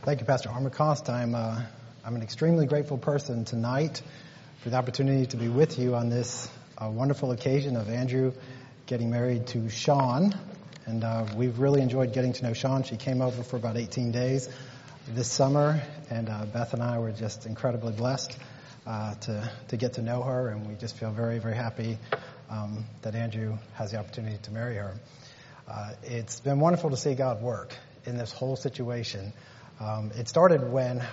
Thank you, Pastor Armacost. I'm an extremely grateful person tonight for the opportunity to be with you on this wonderful occasion of Andrew getting married to Sean. And we've really enjoyed getting to know Sean. She came over for about 18 days this summer, and Beth and I were just incredibly blessed to get to know her, and we just feel very, very happy that Andrew has the opportunity to marry her. It's been wonderful to see God work in this whole situation. It started when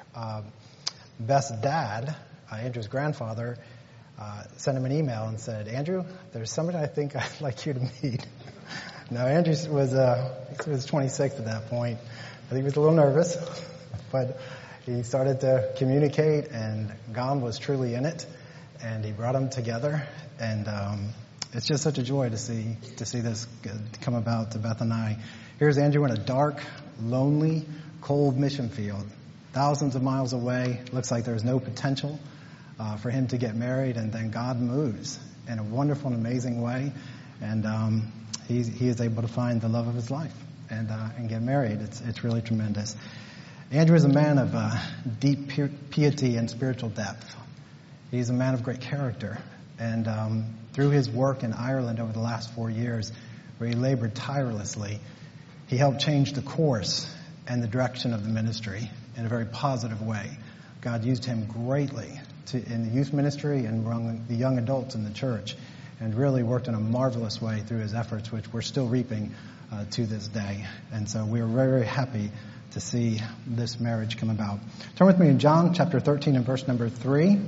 Beth's dad, Andrew's grandfather, sent him an email and said, "Andrew, there's somebody I think I'd like you to meet." Now, Andrew was 26 at that point. I think he was a little nervous, but he started to communicate, and God was truly in it, and he brought them together, and it's just such a joy to see this come about to Beth and I. Here's Andrew in a dark, lonely, cold mission field, thousands of miles away. Looks like there's no potential for him to get married, and then God moves in a wonderful and amazing way, and he is able to find the love of his life and get married. It's really tremendous. Andrew is a man of deep piety and spiritual depth. He's a man of great character, and through his work in Ireland over the last 4 years, where he labored tirelessly, he helped change the course and the direction of the ministry in a very positive way. God used him greatly in the youth ministry and among the young adults in the church, and really worked in a marvelous way through his efforts, which we're still reaping to this day. And so we are very, very happy to see this marriage come about. Turn with me in John chapter 13 and verse number 3.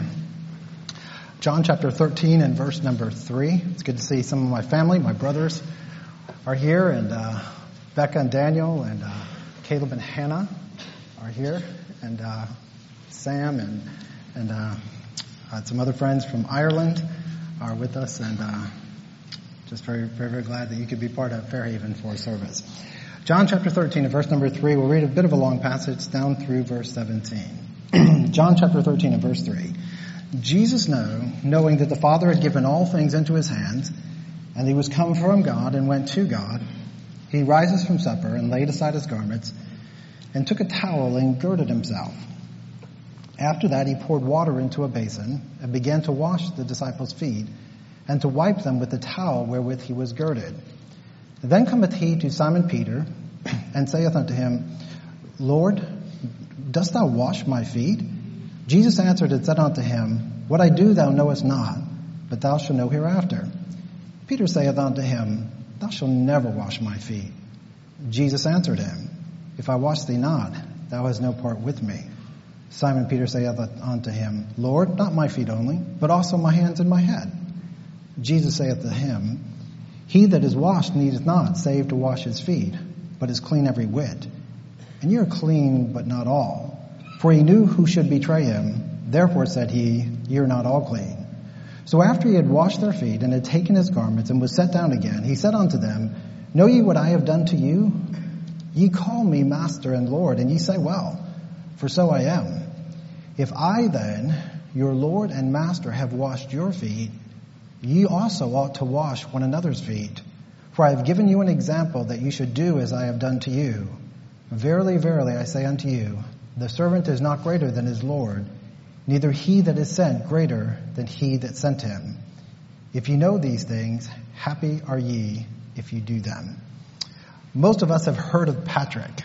John chapter 13 and verse number 3. It's good to see some of my family, my brothers are here, and Becca and Daniel and Caleb and Hannah are here, and Sam and some other friends from Ireland are with us, and just very, very, very glad that you could be part of Fairhaven for service. John chapter 13 and verse number 3, we'll read a bit of a long passage down through verse 17. John chapter 13 and verse 3. Jesus knowing that the Father had given all things into his hands, and he was come from God and went to God, he rises from supper and laid aside his garments and took a towel and girded himself. After that he poured water into a basin and began to wash the disciples' feet and to wipe them with the towel wherewith he was girded. Then cometh he to Simon Peter and saith unto him, Lord, dost thou wash my feet? Jesus answered and said unto him, What I do thou knowest not, but thou shalt know hereafter. Peter saith unto him, Thou shalt never wash my feet. Jesus answered him, If I wash thee not, thou hast no part with me. Simon Peter saith unto him, Lord, not my feet only, but also my hands and my head. Jesus saith to him, He that is washed needeth not save to wash his feet, but is clean every whit. And ye are clean, but not all. For he knew who should betray him. Therefore said he, Ye are not all clean. So after he had washed their feet, and had taken his garments, and was set down again, he said unto them, Know ye what I have done to you? Ye call me Master and Lord, and ye say, Well, for so I am. If I then, your Lord and Master, have washed your feet, ye also ought to wash one another's feet. For I have given you an example that you should do as I have done to you. Verily, verily, I say unto you, the servant is not greater than his Lord, neither he that is sent greater than he that sent him. If you know these things, happy are ye if you do them. Most of us have heard of Patrick.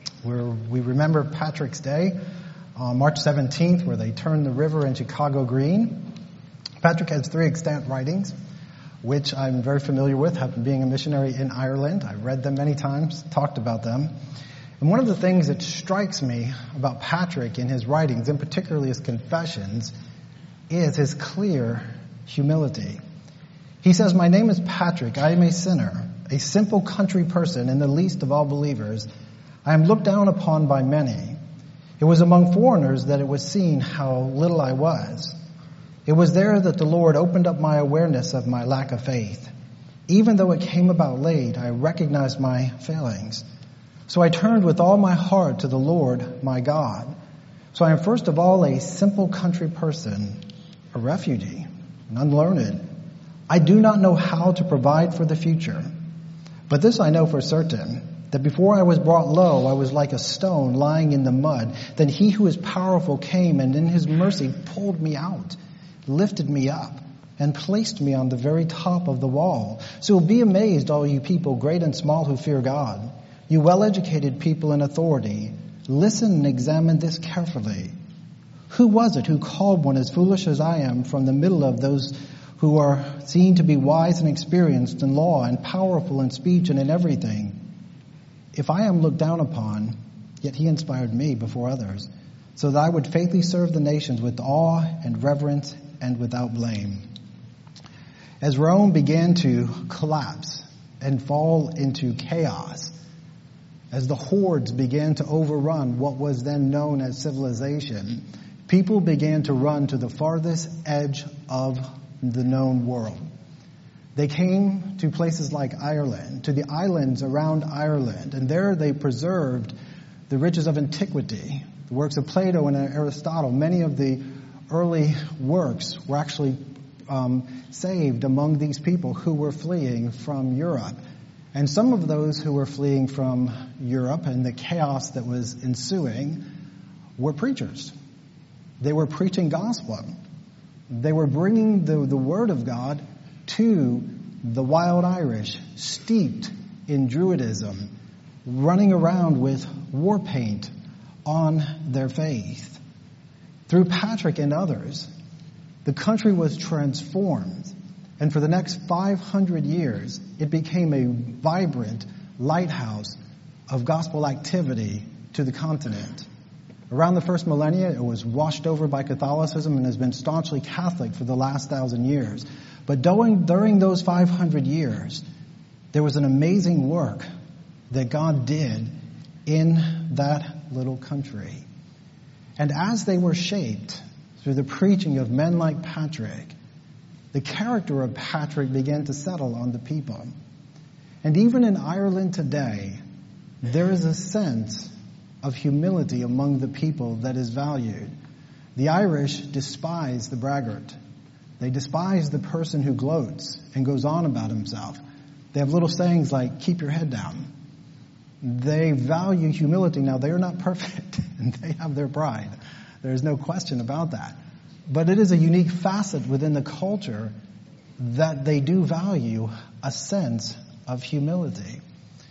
We remember Patrick's Day on March 17th, where they turned the river in Chicago green. Patrick has 3 extant writings, which I'm very familiar with, having being a missionary in Ireland. I've read them many times, talked about them. And one of the things that strikes me about Patrick in his writings, and particularly his confessions, is his clear humility. He says, My name is Patrick. I am a sinner, a simple country person, and the least of all believers. I am looked down upon by many. It was among foreigners that it was seen how little I was. It was there that the Lord opened up my awareness of my lack of faith. Even though it came about late, I recognized my failings. So I turned with all my heart to the Lord, my God. So I am first of all a simple country person, a refugee, and unlearned. I do not know how to provide for the future. But this I know for certain, that before I was brought low, I was like a stone lying in the mud. Then he who is powerful came and in his mercy pulled me out, lifted me up, and placed me on the very top of the wall. So be amazed, all you people, great and small, who fear God. You well-educated people in authority, listen and examine this carefully. Who was it who called one as foolish as I am from the middle of those who are seen to be wise and experienced in law and powerful in speech and in everything? If I am looked down upon, yet he inspired me before others, so that I would faithfully serve the nations with awe and reverence and without blame. As Rome began to collapse and fall into chaos, as the hordes began to overrun what was then known as civilization, people began to run to the farthest edge of the known world. They came to places like Ireland, to the islands around Ireland, and there they preserved the riches of antiquity, the works of Plato and Aristotle. Many of the early works were actually saved among these people who were fleeing from Europe. And some of those who were fleeing from Europe and the chaos that was ensuing were preachers. They were preaching gospel. They were bringing the word of God to the wild Irish, steeped in Druidism, running around with war paint on their faith. Through Patrick and others, the country was transformed, and for the next 500 years, it became a vibrant lighthouse of gospel activity to the continent. Around the first millennia, it was washed over by Catholicism and has been staunchly Catholic for the last 1,000 years. But during those 500 years, there was an amazing work that God did in that little country. And as they were shaped through the preaching of men like Patrick, the character of Patrick began to settle on the people. And even in Ireland today, there is a sense of humility among the people that is valued. The Irish despise the braggart. They despise the person who gloats and goes on about himself. They have little sayings like, keep your head down. They value humility. Now, they are not perfect, and they have their pride. There is no question about that. But it is a unique facet within the culture that they do value a sense of humility.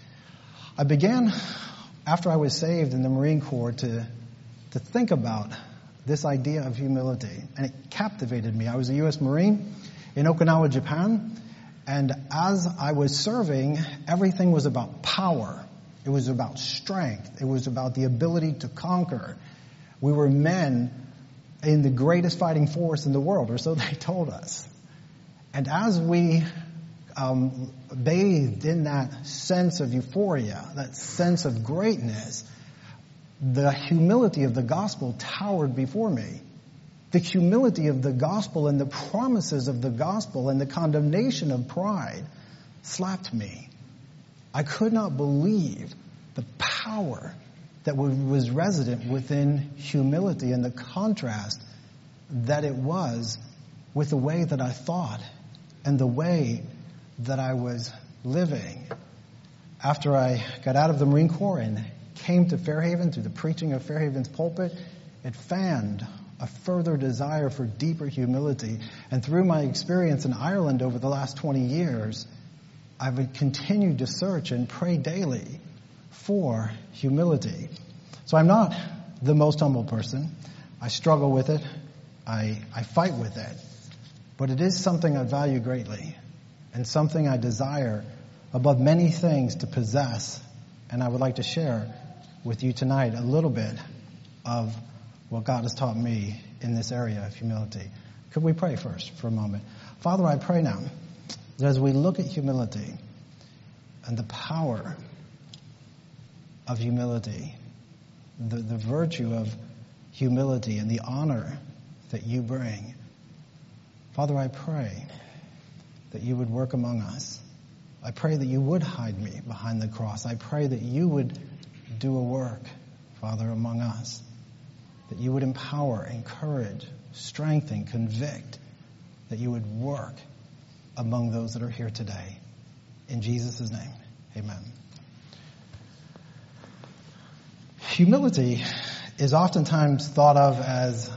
I began, after I was saved in the Marine Corps, to think about this idea of humility, and it captivated me. I was a U.S. Marine in Okinawa, Japan, and as I was serving, everything was about power. It was about strength. It was about the ability to conquer. We were men in the greatest fighting force in the world, or so they told us. And as we bathed in that sense of euphoria, that sense of greatness, the humility of the gospel towered before me. The humility of the gospel and the promises of the gospel and the condemnation of pride slapped me. I could not believe the power that was resident within humility and the contrast that it was with the way that I thought and the way that I was living. After I got out of the Marine Corps and came to Fairhaven through the preaching of Fairhaven's pulpit, it fanned a further desire for deeper humility. And through my experience in Ireland over the last 20 years, I've continued to search and pray daily for humility. So I'm not the most humble person. I struggle with it. I fight with it. But it is something I value greatly and something I desire above many things to possess. And I would like to share with you tonight a little bit of what God has taught me in this area of humility. Could we pray first for a moment? Father, I pray now that as we look at humility and the power of humility, the virtue of humility and the honor that you bring, Father, I pray that you would work among us. I pray that you would hide me behind the cross. I pray that you would do a work, Father, among us. That you would empower, encourage, strengthen, convict. That you would work among those that are here today. In Jesus' name, amen. Humility is oftentimes thought of as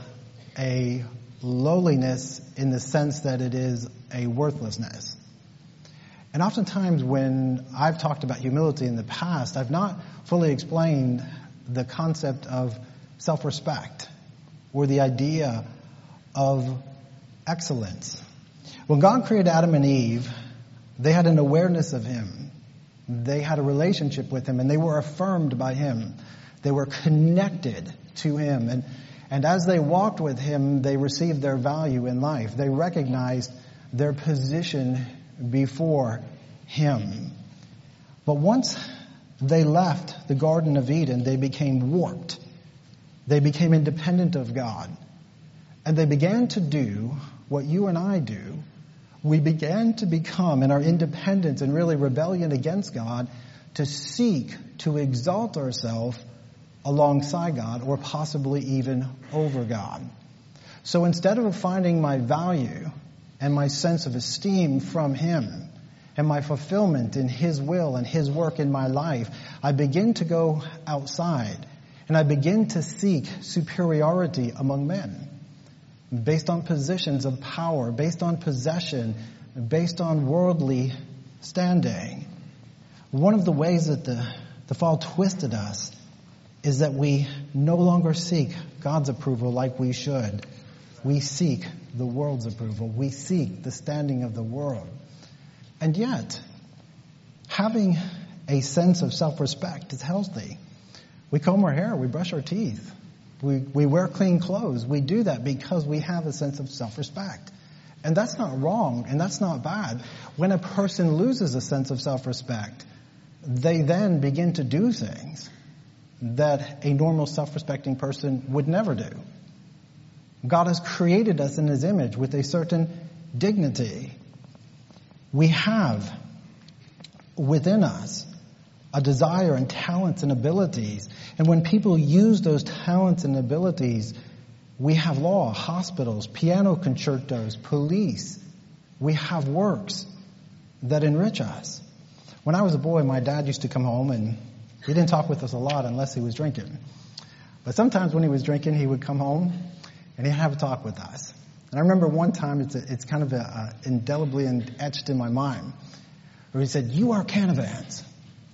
a lowliness in the sense that it is a worthlessness. And oftentimes when I've talked about humility in the past, I've not fully explained the concept of self-respect or the idea of excellence. When God created Adam and Eve, they had an awareness of Him. They had a relationship with Him, and they were affirmed by Him. They were connected to Him. And as they walked with Him, they received their value in life. They recognized their position before Him. But once they left the Garden of Eden, they became warped. They became independent of God. And they began to do what you and I do. We began to become, in our independence and really rebellion against God, to seek to exalt ourselves alongside God or possibly even over God. So instead of finding my value and my sense of esteem from Him and my fulfillment in His will and His work in my life, I begin to go outside and I begin to seek superiority among men based on positions of power, based on possession, based on worldly standing. One of the ways that the fall twisted us is that we no longer seek God's approval like we should. We seek the world's approval. We seek the standing of the world. And yet, having a sense of self-respect is healthy. We comb our hair, we brush our teeth, we wear clean clothes. We do that because we have a sense of self-respect. And that's not wrong, and that's not bad. When a person loses a sense of self-respect, they then begin to do things that a normal self-respecting person would never do. God has created us in His image with a certain dignity. We have within us a desire and talents and abilities. And when people use those talents and abilities, we have law, hospitals, piano concertos, police. We have works that enrich us. When I was a boy, my dad used to come home and he didn't talk with us a lot unless he was drinking. But sometimes when he was drinking, he would come home and he'd have a talk with us. And I remember one time, it's kind of indelibly etched in my mind, where he said, "You are Canavans."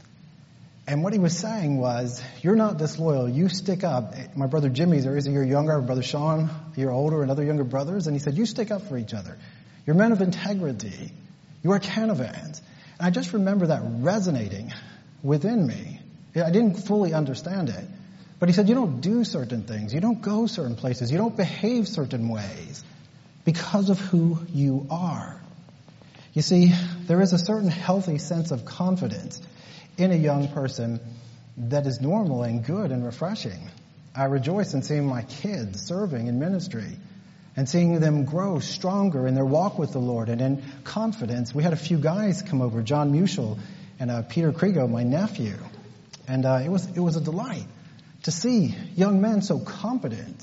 And what he was saying was, you're not disloyal. You stick up. My brother Jimmy's, or is he your younger? My brother Sean, you're older, and other younger brothers. And he said, you stick up for each other. You're men of integrity. You are Canavans. And I just remember that resonating within me. I didn't fully understand it. But he said, you don't do certain things. You don't go certain places. You don't behave certain ways because of who you are. You see, there is a certain healthy sense of confidence in a young person that is normal and good and refreshing. I rejoice in seeing my kids serving in ministry and seeing them grow stronger in their walk with the Lord and in confidence. We had a few guys come over, John Muschel and Peter Kriego, my nephew. And it was a delight to see young men so competent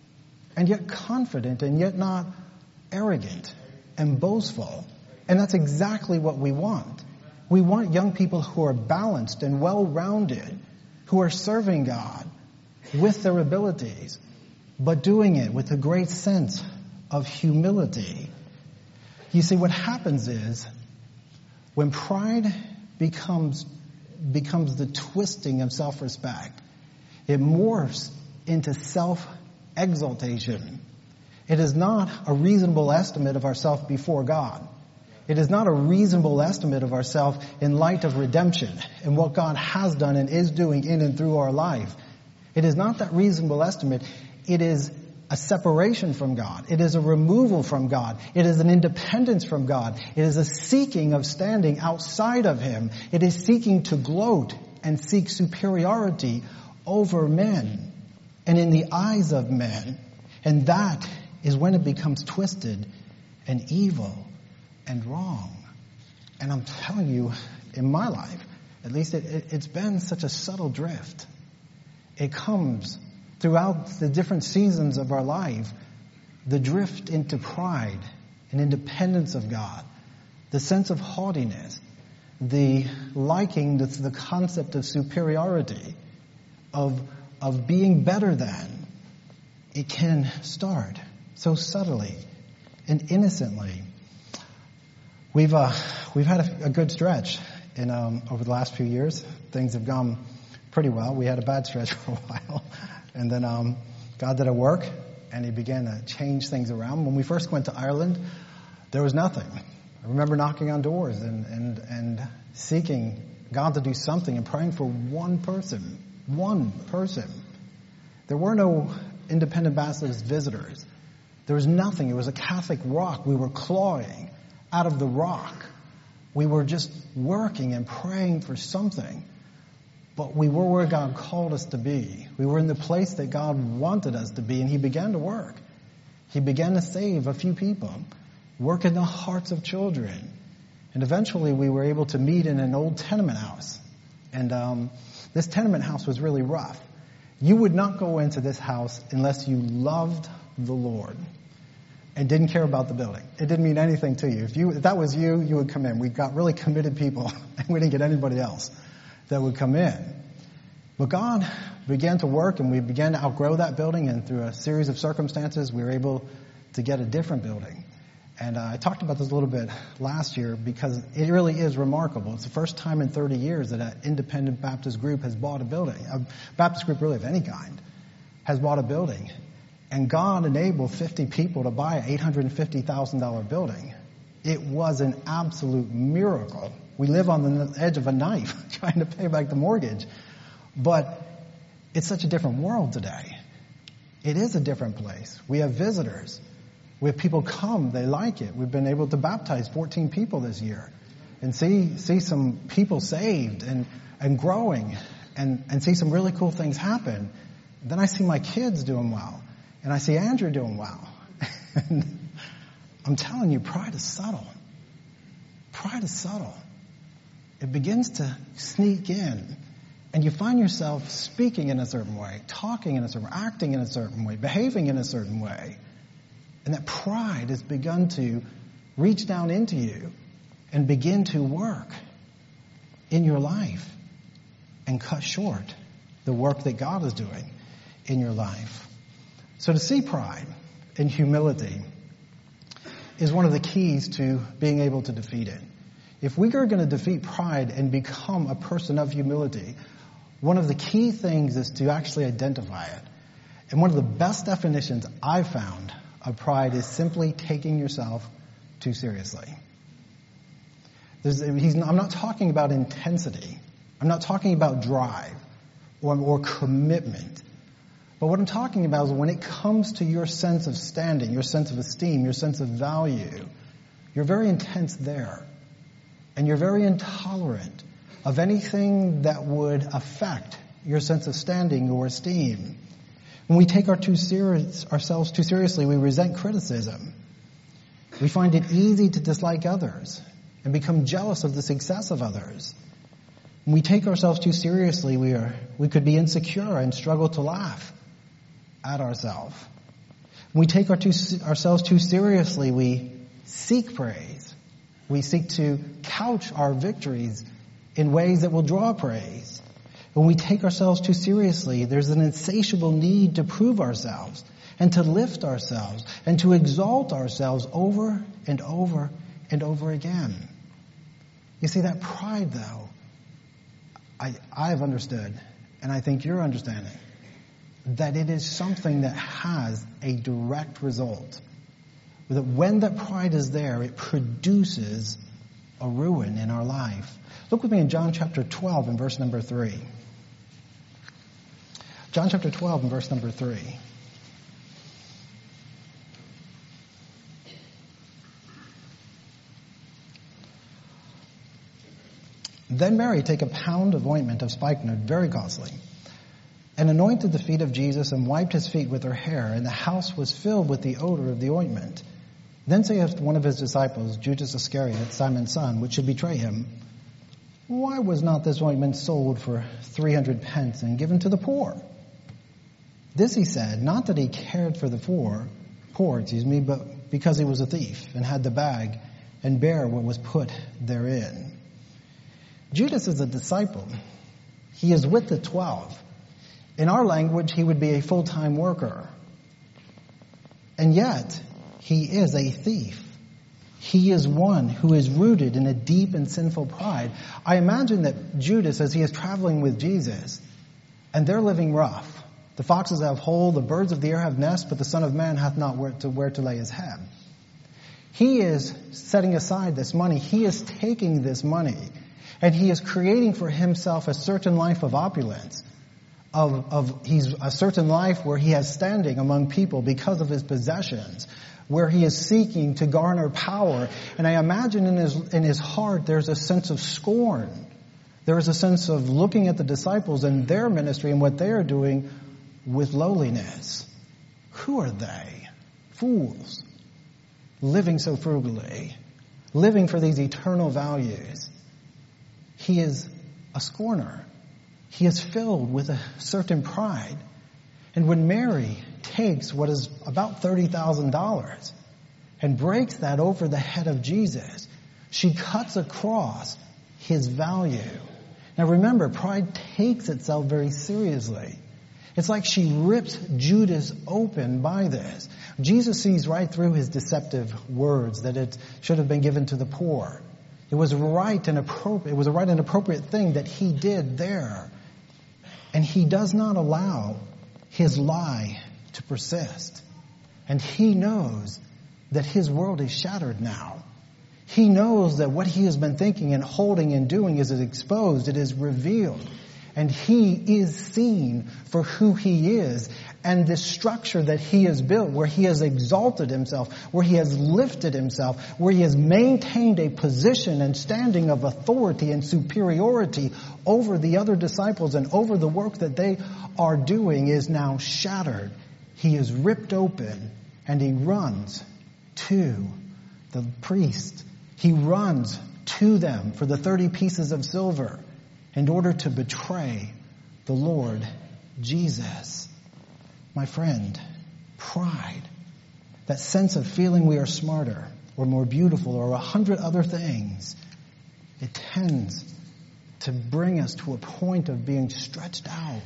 and yet confident and yet not arrogant and boastful. And that's exactly what we want. We want young people who are balanced and well-rounded, who are serving God with their abilities, but doing it with a great sense of humility. You see, what happens is, when pride becomes the twisting of self-respect, it morphs into self-exaltation. It is not a reasonable estimate of ourselves before God. It is not a reasonable estimate of ourselves in light of redemption and what God has done and is doing in and through our life. It is not that reasonable estimate. It is a separation from God. It is a removal from God. It is an independence from God. It is a seeking of standing outside of Him. It is seeking to gloat and seek superiority over men and in the eyes of men. And that is when it becomes twisted and evil and wrong. And I'm telling you, in my life, at least it's been such a subtle drift. It comes throughout the different seasons of our life, the drift into pride and independence of God, the sense of haughtiness, the liking, the concept of superiority, of of being better than, it can start so subtly and innocently. We've had a good stretch over the last few years. Things have gone pretty well. We had a bad stretch for a while, and then God did a work, and He began to change things around. When we first went to Ireland, there was nothing. I remember knocking on doors and seeking God to do something and praying for one person. There were no Independent Baptist visitors. There was nothing. It was a Catholic rock. We were clawing out of the rock. We were just working and praying for something. But we were where God called us to be. We were in the place that God wanted us to be, and He began to work. He began to save a few people, work in the hearts of children. And eventually we were able to meet in an old tenement house. And this tenement house was really rough. You would not go into this house unless you loved the Lord and didn't care about the building. It didn't mean anything to you. If that was you, you would come in. We got really committed people, and we didn't get anybody else that would come in. But God began to work, and we began to outgrow that building, and through a series of circumstances, we were able to get a different building. And I talked about this a little bit last year because it really is remarkable. It's the first time in 30 years that an independent Baptist group has bought a building. A Baptist group really of any kind has bought a building. And God enabled 50 people to buy an $850,000 building. It was an absolute miracle. We live on the edge of a knife trying to pay back the mortgage. But it's such a different world today. It is a different place. We have visitors. We have people come, they like it. We've been able to baptize 14 people this year and see some people saved and growing and see some really cool things happen. And then I see my kids doing well, and I see Andrew doing well. And I'm telling you, pride is subtle. Pride is subtle. It begins to sneak in, and you find yourself speaking in a certain way, talking in a certain way, acting in a certain way, behaving in a certain way. And that pride has begun to reach down into you and begin to work in your life and cut short the work that God is doing in your life. So to see pride and humility is one of the keys to being able to defeat it. If we are going to defeat pride and become a person of humility, one of the key things is to actually identify it. And one of the best definitions I've found of pride is simply taking yourself too seriously. I'm not talking about intensity. I'm not talking about drive or commitment. But what I'm talking about is when it comes to your sense of standing, your sense of esteem, your sense of value, you're very intense there. And you're very intolerant of anything that would affect your sense of standing or esteem. When we take ourselves too seriously, we resent criticism. We find it easy to dislike others and become jealous of the success of others. When we take ourselves too seriously, we could be insecure and struggle to laugh at ourselves. When we take ourselves too seriously, we seek praise. We seek to couch our victories in ways that will draw praise. When we take ourselves too seriously, there's an insatiable need to prove ourselves and to lift ourselves and to exalt ourselves over and over and over again. You see, that pride, though, I've understood, and I think you're understanding, that it is something that has a direct result. That when that pride is there, it produces a ruin in our life. Look with me in John chapter 12 and verse number 3. John chapter 12 and verse number 3. Then Mary took a pound of ointment of spikenard, very costly, and anointed the feet of Jesus and wiped his feet with her hair, and the house was filled with the odor of the ointment. Then saith one of his disciples, Judas Iscariot, Simon's son, which should betray him, why was not this ointment sold for 300 pence and given to the poor? This he said, not that he cared for the poor, but because he was a thief and had the bag and bare what was put therein. Judas is a disciple. He is with the 12. In our language, he would be a full-time worker. And yet, he is a thief. He is one who is rooted in a deep and sinful pride. I imagine that Judas, as he is traveling with Jesus, and they're living rough. The foxes have hole, the birds of the air have nests, but the Son of Man hath not where to lay his head. He is setting aside this money. He is taking this money, and he is creating for himself a certain life of opulence. He's a certain life where he has standing among people because of his possessions, where he is seeking to garner power. And I imagine in his heart there's a sense of scorn. There is a sense of looking at the disciples and their ministry and what they are doing with lowliness. Who are they? Fools. Living so frugally. Living for these eternal values. He is a scorner. He is filled with a certain pride. And when Mary takes what is about $30,000 and breaks that over the head of Jesus, she cuts across his value. Now remember, pride takes itself very seriously. It's like she rips Judas open by this. Jesus sees right through his deceptive words that it should have been given to the poor. It was right and appropriate. It was a right and appropriate thing that he did there. And he does not allow his lie to persist. And he knows that his world is shattered now. He knows that what he has been thinking and holding and doing is exposed. It is revealed. And he is seen for who he is. And the structure that he has built, where he has exalted himself, where he has lifted himself, where he has maintained a position and standing of authority and superiority over the other disciples and over the work that they are doing, is now shattered. He is ripped open, and he runs to the priest. He runs to them for the 30 pieces of silver in order to betray the Lord Jesus. My friend, pride, that sense of feeling we are smarter or more beautiful or 100 other things, it tends to bring us to a point of being stretched out,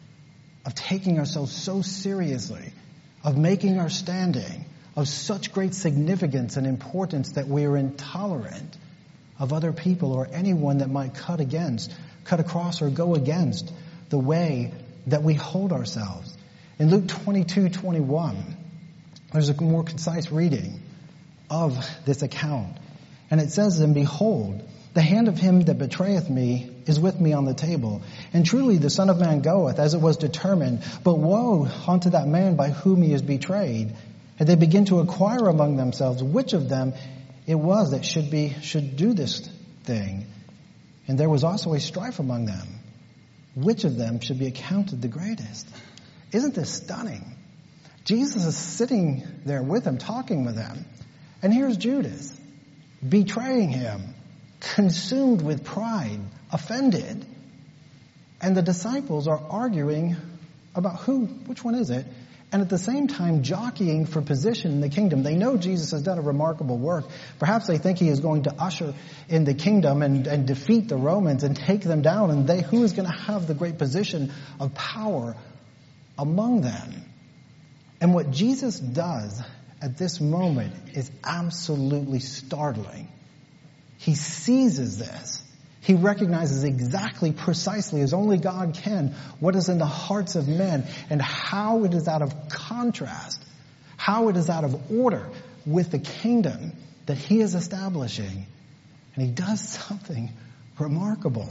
of taking ourselves so seriously, of making our standing of such great significance and importance that we are intolerant of other people or anyone that might cut across or go against the way that we hold ourselves. In Luke 22:21, there's a more concise reading of this account. And it says, "And behold, the hand of him that betrayeth me is with me on the table. And truly the Son of Man goeth as it was determined. But woe unto that man by whom he is betrayed." And they begin to inquire among themselves which of them it was that should do this thing. And there was also a strife among them, which of them should be accounted the greatest. Isn't this stunning? Jesus is sitting there with them, talking with them. And here's Judas, betraying him, consumed with pride, offended. And the disciples are arguing about which one is it? And at the same time jockeying for position in the kingdom. They know Jesus has done a remarkable work. Perhaps they think he is going to usher in the kingdom and defeat the Romans and take them down. And who is going to have the great position of power among them? And what Jesus does at this moment is absolutely startling. He seizes this. He recognizes exactly, precisely, as only God can, what is in the hearts of men and how it is out of contrast, how it is out of order with the kingdom that he is establishing. And he does something remarkable.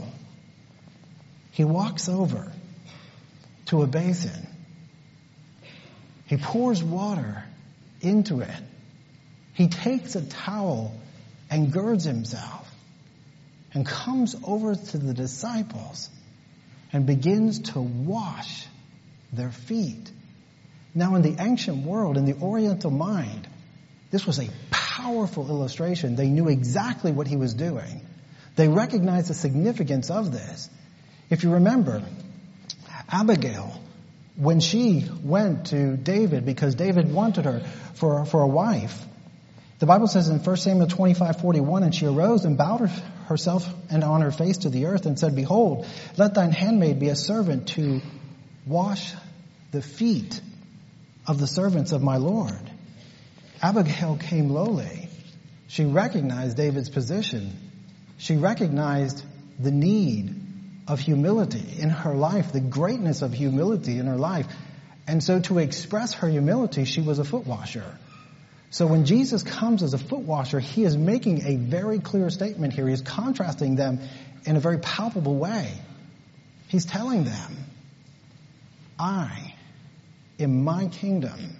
He walks over to a basin. He pours water into it. He takes a towel and girds himself and comes over to the disciples and begins to wash their feet. Now, in the ancient world, in the Oriental mind, this was a powerful illustration. They knew exactly what he was doing. They recognized the significance of this. If you remember, Abigail, when she went to David because David wanted her for a wife, the Bible says in 1 Samuel 25:41, "And she arose and bowed herself and on her face to the earth and said, Behold, let thine handmaid be a servant to wash the feet of the servants of my Lord. Abigail came lowly. She recognized David's position. She recognized the need of humility in her life, the greatness of humility in her life. And so to express her humility, she was a foot washer. So when Jesus comes as a foot washer, he is making a very clear statement here. He is contrasting them in a very palpable way. He's telling them, in my kingdom,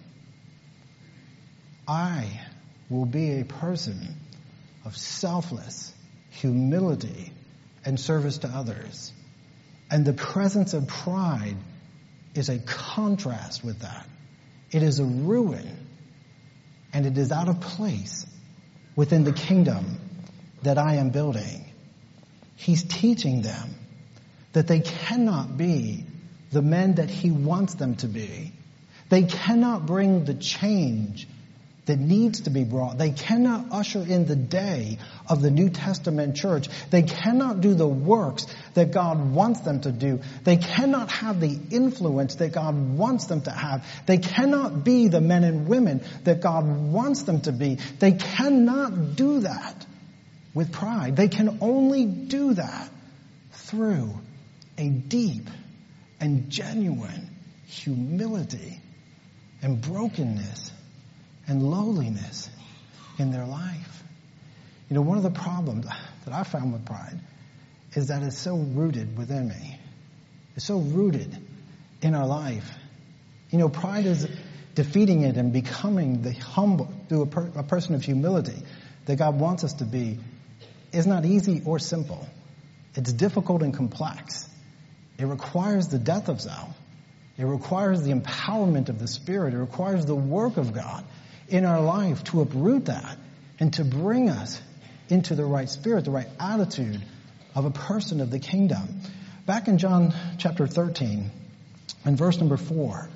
I will be a person of selfless humility and service to others. And the presence of pride is a contrast with that. It is a ruin, and it is out of place within the kingdom that I am building. He's teaching them that they cannot be the men that he wants them to be. They cannot bring the change that needs to be brought. They cannot usher in the day of the New Testament church. They cannot do the works that God wants them to do. They cannot have the influence that God wants them to have. They cannot be the men and women that God wants them to be. They cannot do that with pride. They can only do that through a deep and genuine humility and brokenness and lowliness in their life. You know, one of the problems that I found with pride is that it's so rooted within me. It's so rooted in our life. You know, pride is defeating it and becoming the humble through a person of humility that God wants us to be is not easy or simple. It's difficult and complex. It requires the death of self. It requires the empowerment of the Spirit. It requires the work of God in our life to uproot that and to bring us into the right spirit, the right attitude of a person of the kingdom. Back in John chapter 13 and verse number 4,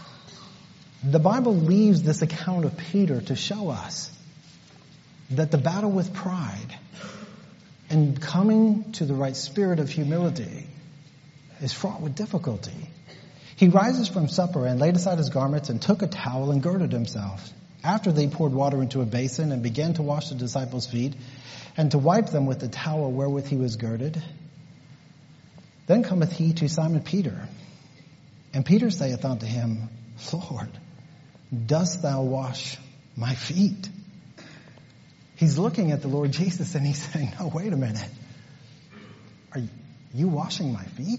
the Bible leaves this account of Peter to show us that the battle with pride and coming to the right spirit of humility is fraught with difficulty. He rises from supper and laid aside his garments and took a towel and girded himself. After they poured water into a basin and began to wash the disciples' feet and to wipe them with the towel wherewith he was girded. Then cometh he to Simon Peter. And Peter saith unto him, Lord, dost thou wash my feet? He's looking at the Lord Jesus and he's saying, no, wait a minute. Are you washing my feet?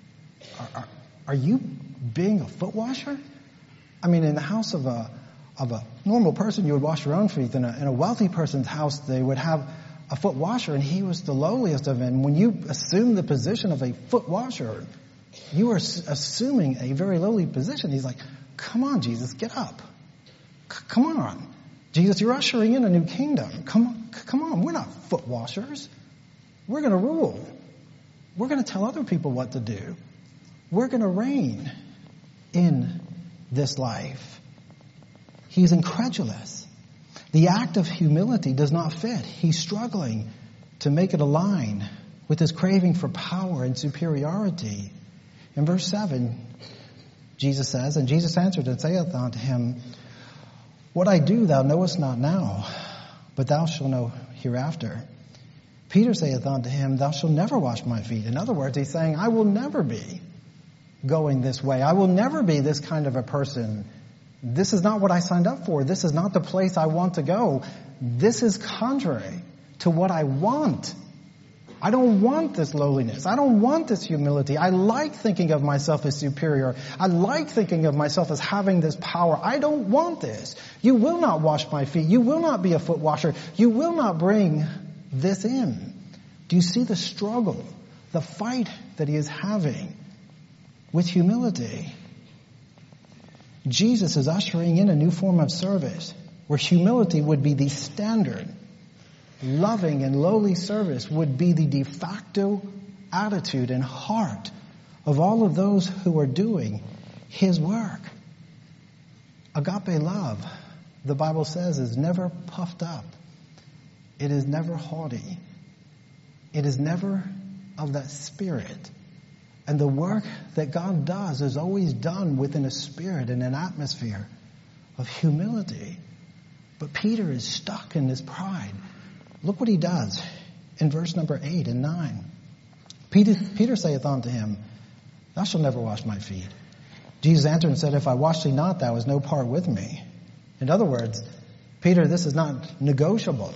Are you being a foot washer? I mean, in the house of a normal person, you would wash your own feet. In a wealthy person's house, they would have a foot washer, and he was the lowliest of men. When you assume the position of a foot washer, you are assuming a very lowly position. He's like, come on, Jesus, get up. Come on. Jesus, you're ushering in a new kingdom. Come on. We're not foot washers. We're going to rule. We're going to tell other people what to do. We're going to reign in this life. He's incredulous. The act of humility does not fit. He's struggling to make it align with his craving for power and superiority. In verse 7, Jesus says, And Jesus answered and saith unto him, What I do thou knowest not now, but thou shalt know hereafter. Peter saith unto him, Thou shalt never wash my feet. In other words, he's saying, I will never be going this way. I will never be this kind of a person. This is not what I signed up for. This is not the place I want to go. This is contrary to what I want. I don't want this lowliness. I don't want this humility. I like thinking of myself as superior. I like thinking of myself as having this power. I don't want this. You will not wash my feet. You will not be a foot washer. You will not bring this in. Do you see the struggle, the fight that he is having with humility? Jesus is ushering in a new form of service where humility would be the standard. Loving and lowly service would be the de facto attitude and heart of all of those who are doing his work. Agape love, the Bible says, is never puffed up. It is never haughty. It is never of that spirit. And the work that God does is always done within a spirit and an atmosphere of humility. But Peter is stuck in this pride. Look what he does in verse number 8 and 9. Peter saith unto him, Thou shalt never wash my feet. Jesus answered and said, If I wash thee not, thou hast no part with me. In other words, Peter, this is not negotiable.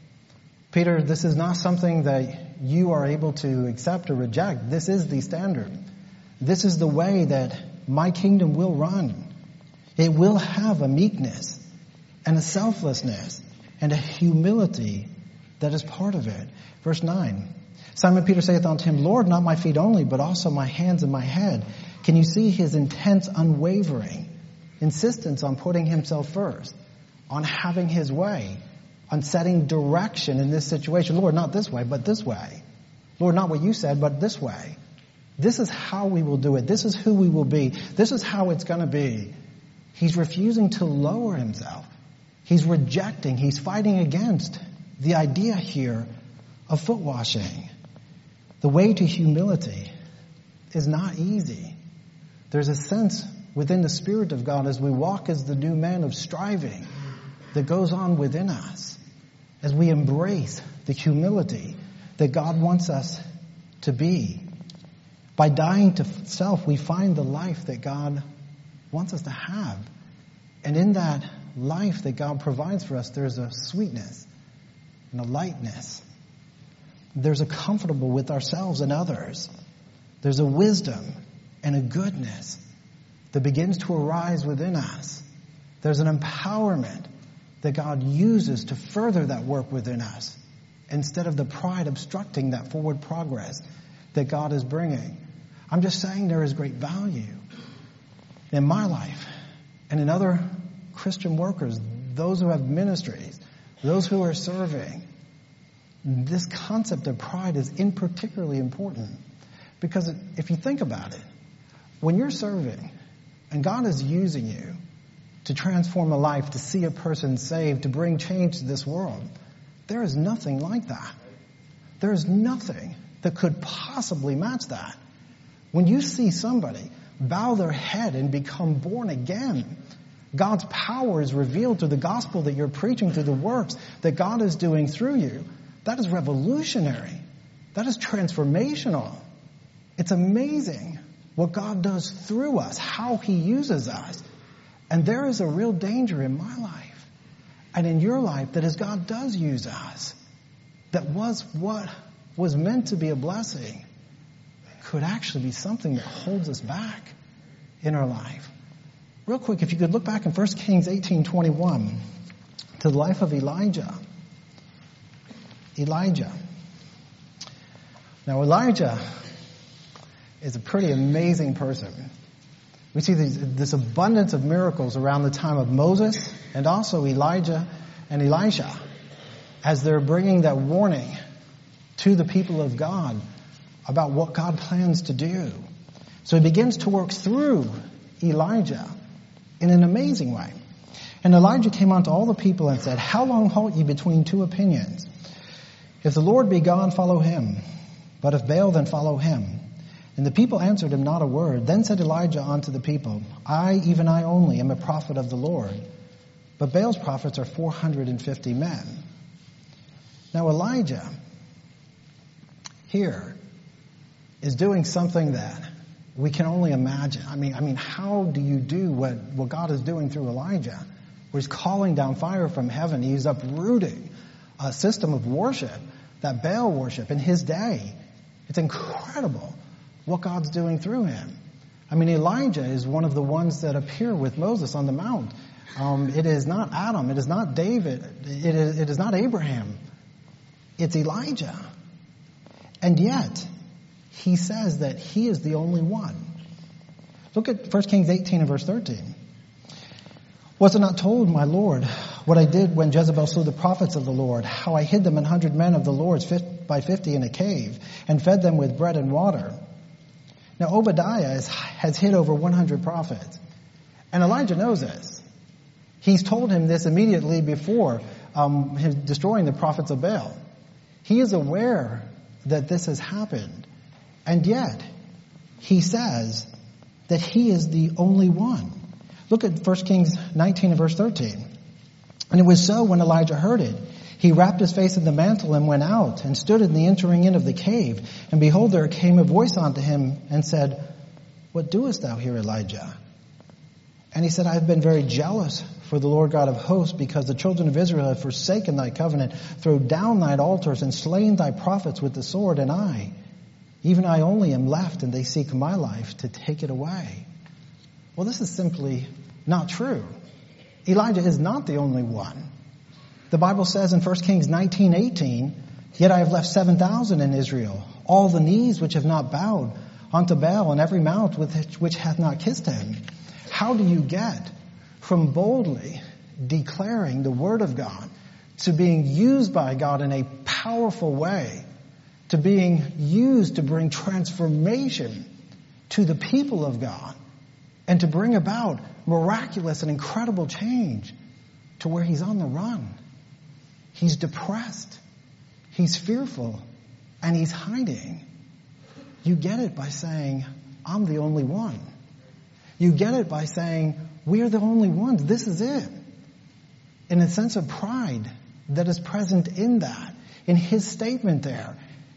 Peter, this is not something that you are able to accept or reject. This is the standard. This is the way that my kingdom will run. It will have a meekness and a selflessness and a humility that is part of it. Verse 9. Simon Peter saith unto him, Lord, not my feet only, but also my hands and my head. Can you see his intense, unwavering insistence on putting himself first, on having his way, on setting direction in this situation? Lord, not this way, but this way. Lord, not what you said, but this way. This is how we will do it. This is who we will be. This is how it's going to be. He's refusing to lower himself. He's rejecting, he's fighting against the idea here of foot washing. The way to humility is not easy. There's a sense within the Spirit of God as we walk as the new man of striving that goes on within us, as we embrace the humility that God wants us to be. By dying to self, we find the life that God wants us to have. And in that life that God provides for us, there's a sweetness and a lightness. There's a comfortable with ourselves and others. There's a wisdom and a goodness that begins to arise within us. There's an empowerment that God uses to further that work within us instead of the pride obstructing that forward progress that God is bringing. I'm just saying there is great value in my life and in other Christian workers, those who have ministries, those who are serving. This concept of pride is particularly important because if you think about it, when you're serving and God is using you to transform a life, to see a person saved, to bring change to this world, there is nothing like that. There is nothing that could possibly match that. When you see somebody bow their head and become born again, God's power is revealed through the gospel that you're preaching, through the works that God is doing through you. That is revolutionary. That is transformational. It's amazing what God does through us, how he uses us. And there is a real danger in my life and in your life that as God does use us, that was what was meant to be a blessing could actually be something that holds us back in our life. Real quick, if you could look back in 1 Kings 18:21 to the life of Elijah. Now, Elijah is a pretty amazing person. We see this abundance of miracles around the time of Moses and also Elijah and Elisha as they're bringing that warning to the people of God about what God plans to do. So he begins to work through Elijah in an amazing way. And Elijah came unto all the people and said, How long halt ye between two opinions? If the Lord be God, follow him. But if Baal, then follow him. And the people answered him not a word. Then said Elijah unto the people, I, even I only, am a prophet of the Lord. But Baal's prophets are 450 men. Now Elijah here is doing something that we can only imagine. I mean, how do you do what God is doing through Elijah? Where he's calling down fire from heaven. He's uprooting a system of worship, that Baal worship in his day. It's incredible what God's doing through him. I mean, Elijah is one of the ones that appear with Moses on the mount. It is not Adam. It is not David. It is not Abraham. It's Elijah. And yet, he says that he is the only one. Look at 1 Kings 18 and verse 13. Was it not told, my Lord, what I did when Jezebel slew the prophets of the Lord, how I hid them 100 men of the Lord's by 50 in a cave, and fed them with bread and water? Now Obadiah has hid over 100 prophets. And Elijah knows this. He's told him this immediately before him destroying the prophets of Baal. He is aware that this has happened. And yet, he says that he is the only one. Look at 1 Kings 19 and verse 13. And it was so when Elijah heard it, he wrapped his face in the mantle and went out and stood in the entering in of the cave. And behold, there came a voice unto him and said, What doest thou here, Elijah? And he said, I have been very jealous for the Lord God of hosts, because the children of Israel have forsaken thy covenant, thrown down thine altars, and slain thy prophets with the sword. And I, even I only, am left, and they seek my life to take it away. Well, this is simply not true. Elijah is not the only one. The Bible says in 1 Kings 19:18, Yet I have left 7,000 in Israel, all the knees which have not bowed unto Baal, and every mouth which hath not kissed him. How do you get from boldly declaring the word of God to being used by God in a powerful way, to being used to bring transformation to the people of God, and to bring about miraculous and incredible change, to where he's on the run? He's depressed. He's fearful. And he's hiding. You get it by saying, I'm the only one. You get it by saying, we're the only ones. This is it. In a sense of pride that is present in that, in his statement there.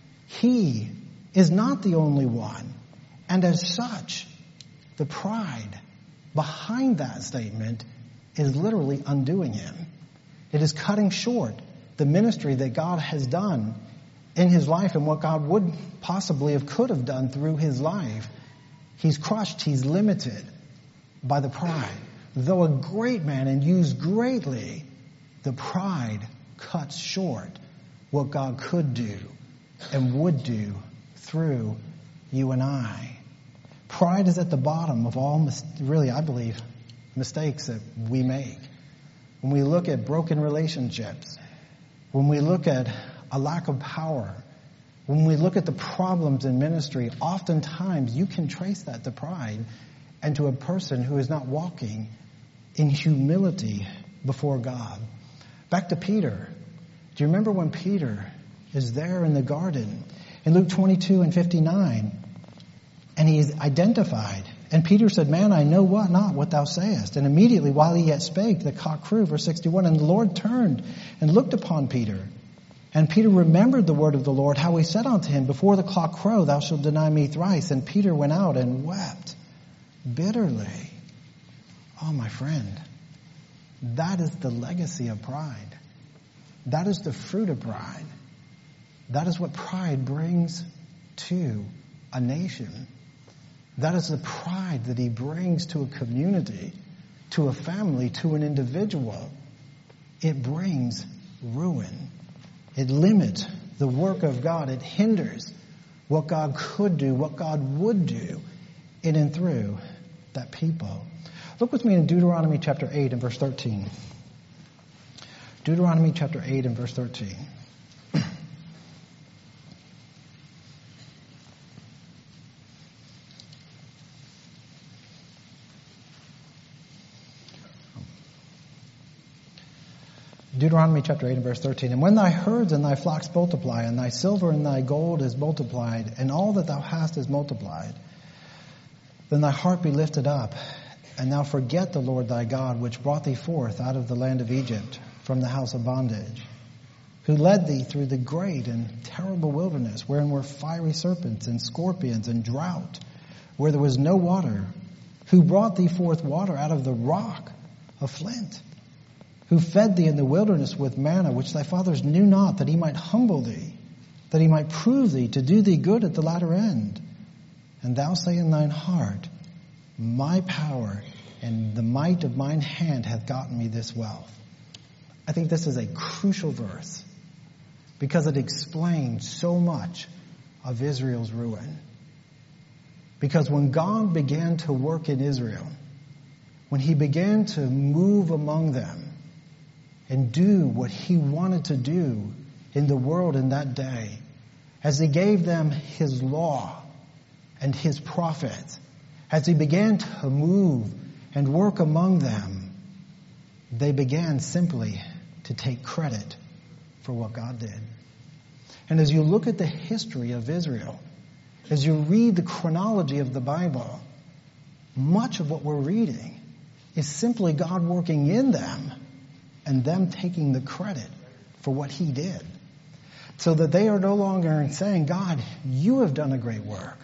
He is not the only one. And as such, the pride behind that statement is literally undoing him. It is cutting short the ministry that God has done in his life and what God would possibly could have done through his life. He's crushed, he's limited by the pride. Though a great man and used greatly, the pride cuts short what God could do and would do through you and I. Pride is at the bottom of all, really, I believe, mistakes that we make. When we look at broken relationships, when we look at a lack of power, when we look at the problems in ministry, oftentimes you can trace that to pride and to a person who is not walking in humility before God. Back to Peter. Do you remember when Peter is there in the garden in Luke 22 and 59? And he is identified. And Peter said, Man, I know not what thou sayest. And immediately while he yet spake, the cock crew, verse 61, and the Lord turned and looked upon Peter. And Peter remembered the word of the Lord, how he said unto him, Before the cock crow, thou shalt deny me thrice. And Peter went out and wept bitterly. Oh, my friend, that is the legacy of pride. That is the fruit of pride. That is what pride brings to a nation. That is the pride that he brings to a community, to a family, to an individual. It brings ruin. It limits the work of God. It hinders what God could do, what God would do in and through that people. Look with me in Deuteronomy chapter 8 and verse 13. Deuteronomy chapter 8 and verse 13. Deuteronomy chapter 8 and verse 13. And when thy herds and thy flocks multiply, and thy silver and thy gold is multiplied, and all that thou hast is multiplied, then thy heart be lifted up, and thou forget the Lord thy God, which brought thee forth out of the land of Egypt from the house of bondage, who led thee through the great and terrible wilderness, wherein were fiery serpents and scorpions and drought, where there was no water, who brought thee forth water out of the rock of flint, who fed thee in the wilderness with manna, which thy fathers knew not, that he might humble thee, that he might prove thee, to do thee good at the latter end. And thou say in thine heart, My power and the might of mine hand hath gotten me this wealth. I think this is a crucial verse, because it explains so much of Israel's ruin. Because when God began to work in Israel, when he began to move among them, and do what he wanted to do in the world in that day, as he gave them his law and his prophets, as he began to move and work among them, they began simply to take credit for what God did. And as you look at the history of Israel, As you read the chronology of the Bible, much of what we're reading is simply God working in them and them taking the credit for what he did. So that they are no longer saying, God, you have done a great work.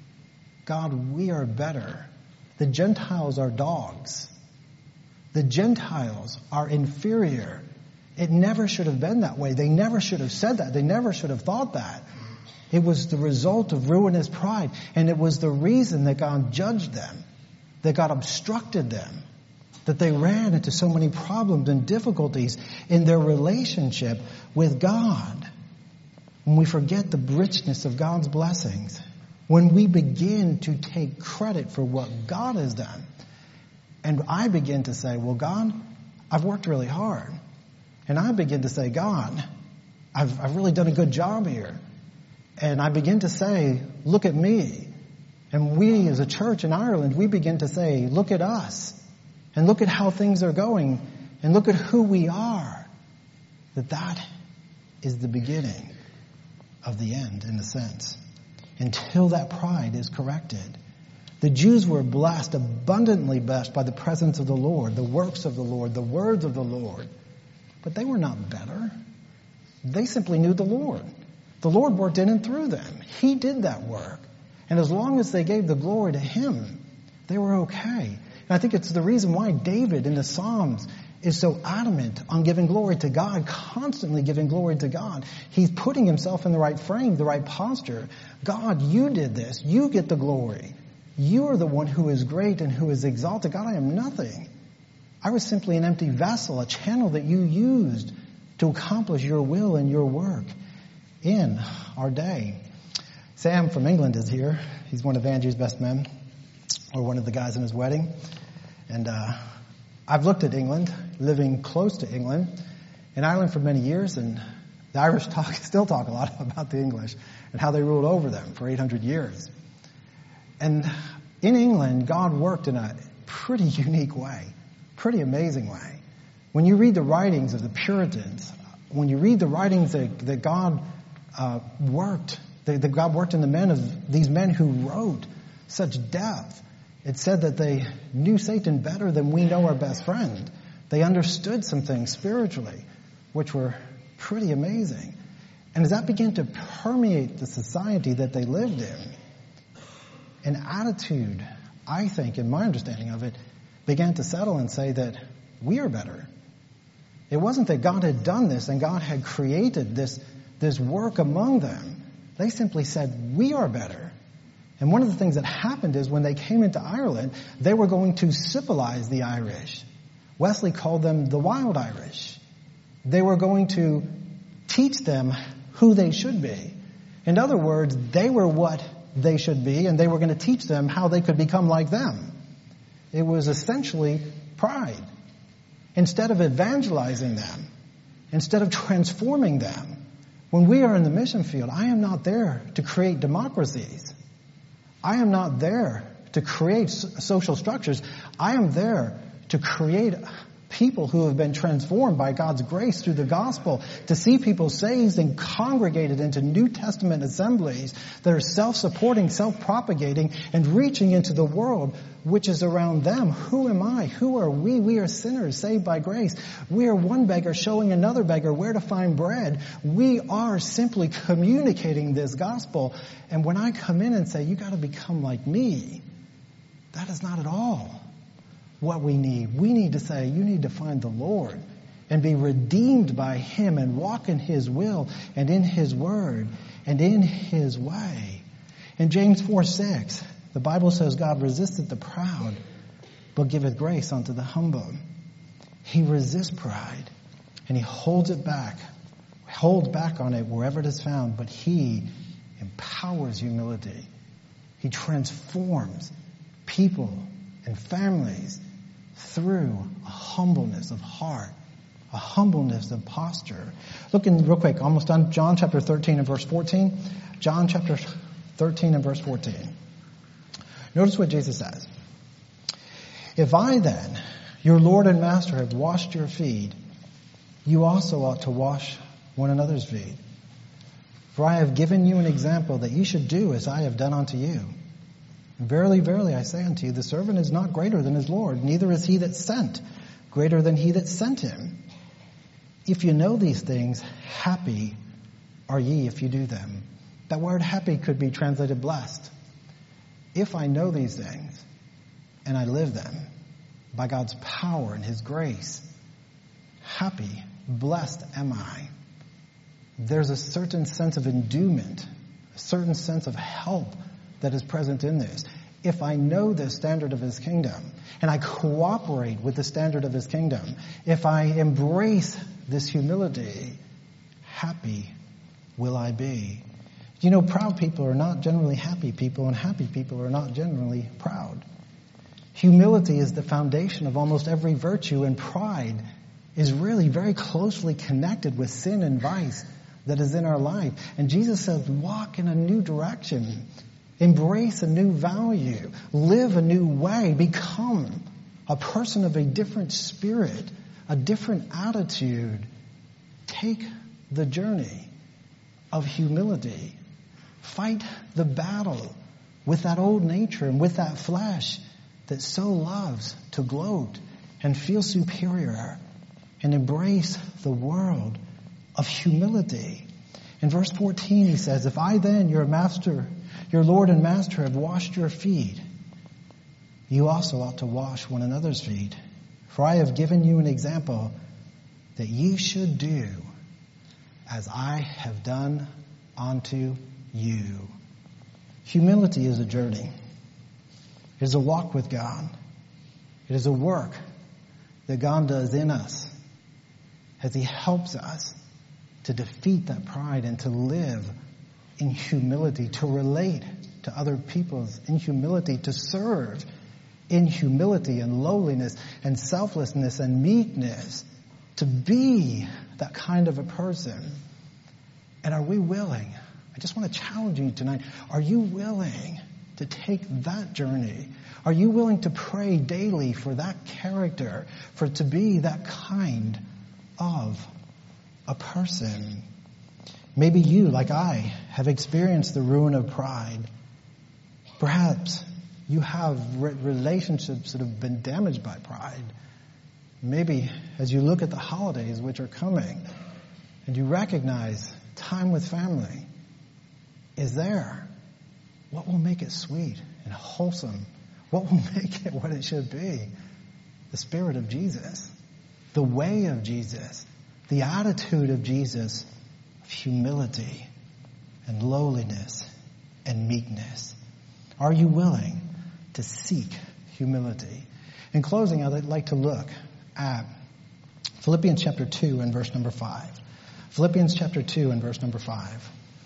God, we are better. The Gentiles are dogs. The Gentiles are inferior. It never should have been that way. They never should have said that. They never should have thought that. It was the result of ruinous pride. And it was the reason that God judged them, that God obstructed them, that they ran into so many problems and difficulties in their relationship with God. When we forget the richness of God's blessings, when we begin to take credit for what God has done, and I begin to say, well, God, I've worked really hard. And I begin to say, God, I've really done a good job here. And I begin to say, look at me. And we as a church in Ireland, we begin to say, look at us. And look at how things are going. And look at who we are. That is the beginning of the end, in a sense. Until that pride is corrected. The Jews were blessed, abundantly blessed by the presence of the Lord, the works of the Lord, the words of the Lord. But they were not better. They simply knew the Lord. The Lord worked in and through them. He did that work. And as long as they gave the glory to him, they were okay. And I think it's the reason why David in the Psalms is so adamant on giving glory to God, constantly giving glory to God. He's putting himself in the right frame, the right posture. God, you did this. You get the glory. You are the one who is great and who is exalted. God, I am nothing. I was simply an empty vessel, a channel that you used to accomplish your will and your work in our day. Sam from England is here. He's one of Andrew's best men, or one of the guys in his wedding. And I've looked at England, living close to England, in Ireland for many years, and the Irish still talk a lot about the English and how they ruled over them for 800 years. And in England, God worked in a pretty unique way, pretty amazing way. When you read the writings of the Puritans, when you read the writings that God worked, that God worked in the men of these men who wrote such depth, it said that they knew Satan better than we know our best friend. They understood some things spiritually, which were pretty amazing. And as that began to permeate the society that they lived in, an attitude, I think, in my understanding of it, began to settle and say that we are better. It wasn't that God had done this and God had created this work among them. They simply said, we are better. And one of the things that happened is when they came into Ireland, they were going to civilize the Irish. Wesley called them the wild Irish. They were going to teach them who they should be. In other words, they were what they should be, and they were going to teach them how they could become like them. It was essentially pride. Instead of evangelizing them, instead of transforming them, when we are in the mission field, I am not there to create democracies. I am not there to create social structures. I am there to create people who have been transformed by God's grace through the gospel, to see people saved and congregated into New Testament assemblies that are self-supporting, self-propagating, and reaching into the world which is around them. Who am I? Who are we? We are sinners saved by grace. We are one beggar showing another beggar where to find bread. We are simply communicating this gospel. And when I come in and say, you got to become like me, that is not at all what we need. We need to say, you need to find the Lord and be redeemed by him and walk in his will and in his word and in his way. In James 4:6, the Bible says God resisteth the proud, but giveth grace unto the humble. He resists pride and he holds it back, holds back on it wherever it is found, but he empowers humility. He transforms people and families through a humbleness of heart, a humbleness of posture. Look in real quick, almost done, John chapter 13 and verse 14. John chapter 13 and verse 14. Notice what Jesus says. If I then, your Lord and Master, have washed your feet, you also ought to wash one another's feet. For I have given you an example that ye should do as I have done unto you. Verily, verily, I say unto you, the servant is not greater than his Lord, neither is he that sent greater than he that sent him. If you know these things, happy are ye if you do them. That word happy could be translated blessed. If I know these things and I live them by God's power and his grace, happy, blessed am I. There's a certain sense of endowment, a certain sense of help that is present in this. If I know the standard of his kingdom and I cooperate with the standard of his kingdom, if I embrace this humility, happy will I be. You know, proud people are not generally happy people, and happy people are not generally proud. Humility is the foundation of almost every virtue, and pride is really very closely connected with sin and vice that is in our life. And Jesus says, walk in a new direction. Embrace a new value. Live a new way. Become a person of a different spirit, a different attitude. Take the journey of humility. Fight the battle with that old nature and with that flesh that so loves to gloat and feel superior, and embrace the world of humility. In verse 14 he says, if I then, your master, your Lord and Master, have washed your feet, you also ought to wash one another's feet. For I have given you an example that ye should do as I have done unto you. Humility is a journey. It is a walk with God. It is a work that God does in us as he helps us to defeat that pride and to live in humility, to relate to other people in humility, to serve in humility and lowliness and selflessness and meekness, to be that kind of a person. And are we willing? I just want to challenge you tonight. Are you willing to take that journey? Are you willing to pray daily for that character, for to be that kind of a person? Maybe you, like I, have experienced the ruin of pride. Perhaps you have relationships that have been damaged by pride. Maybe as you look at the holidays which are coming and you recognize time with family is there, what will make it sweet and wholesome? What will make it what it should be? The Spirit of Jesus, the way of Jesus, the attitude of Jesus, of humility and lowliness and meekness. Are you willing to seek humility? In closing, I'd like to look at Philippians chapter 2 and verse number 5. Philippians chapter 2 and verse number 5.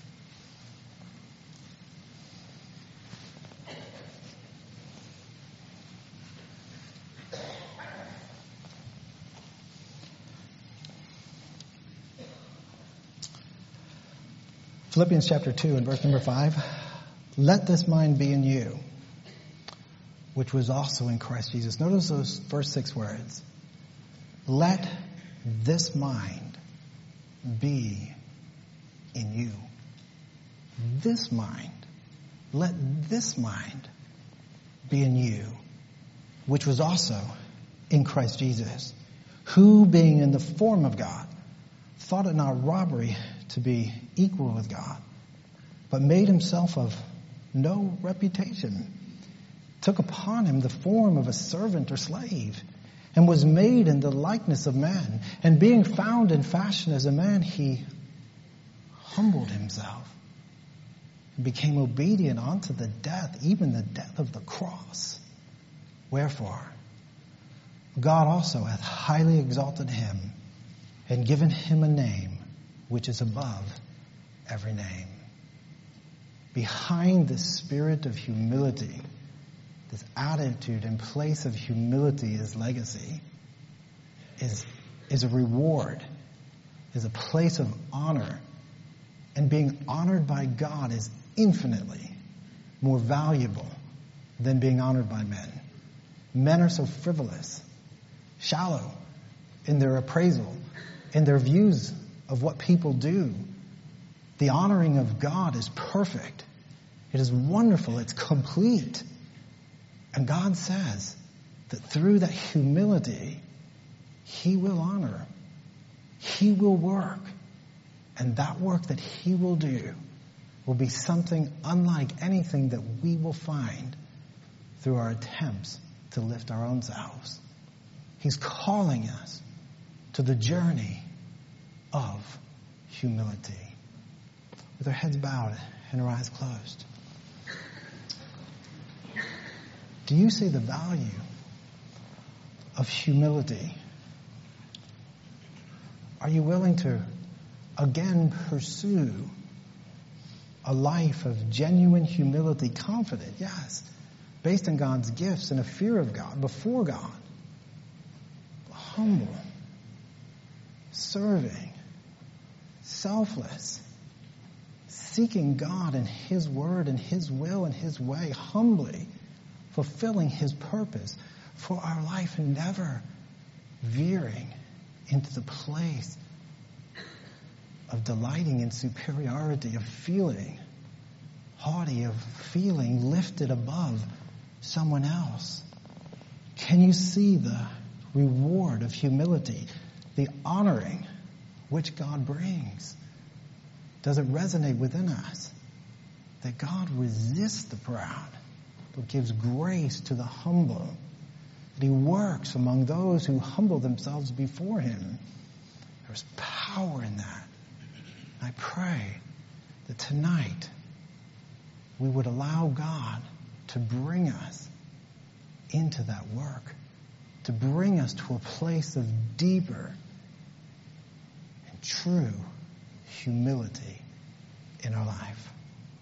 Philippians chapter 2 and verse number 5. Let this mind be in you, which was also in Christ Jesus. Notice those first 6 words. Let this mind be in you. This mind. Let this mind be in you, which was also in Christ Jesus, who being in the form of God, thought it not robbery to be equal with God, but made himself of no reputation, took upon him the form of a servant or slave, and was made in the likeness of man. And being found in fashion as a man, he humbled himself and became obedient unto the death, even the death of the cross. Wherefore, God also hath highly exalted him and given him a name which is above every name. Behind the spirit of humility, this attitude and place of humility is legacy, is a reward, is a place of honor. And being honored by God is infinitely more valuable than being honored by men. Men are so frivolous, shallow in their appraisal, in their views of what people do. The honoring of God is perfect. It is wonderful. It's complete. And God says that through that humility, He will honor. He will work. And that work that He will do will be something unlike anything that we will find through our attempts to lift our own selves. He's calling us to the journey of humility. With our heads bowed and our eyes closed. Do you see the value of humility? Are you willing to again pursue a life of genuine humility, confident, yes, based on God's gifts and a fear of God, before God, humble, serving, selfless, seeking God and His word and His will and His way, humbly fulfilling His purpose for our life and never veering into the place of delighting in superiority, of feeling haughty, of feeling lifted above someone else. Can you see the reward of humility, the honoring which God brings? Does it resonate within us that God resists the proud, but gives grace to the humble? That He works among those who humble themselves before Him. There's power in that. I pray that tonight we would allow God to bring us into that work, to bring us to a place of deeper and true humility in our life.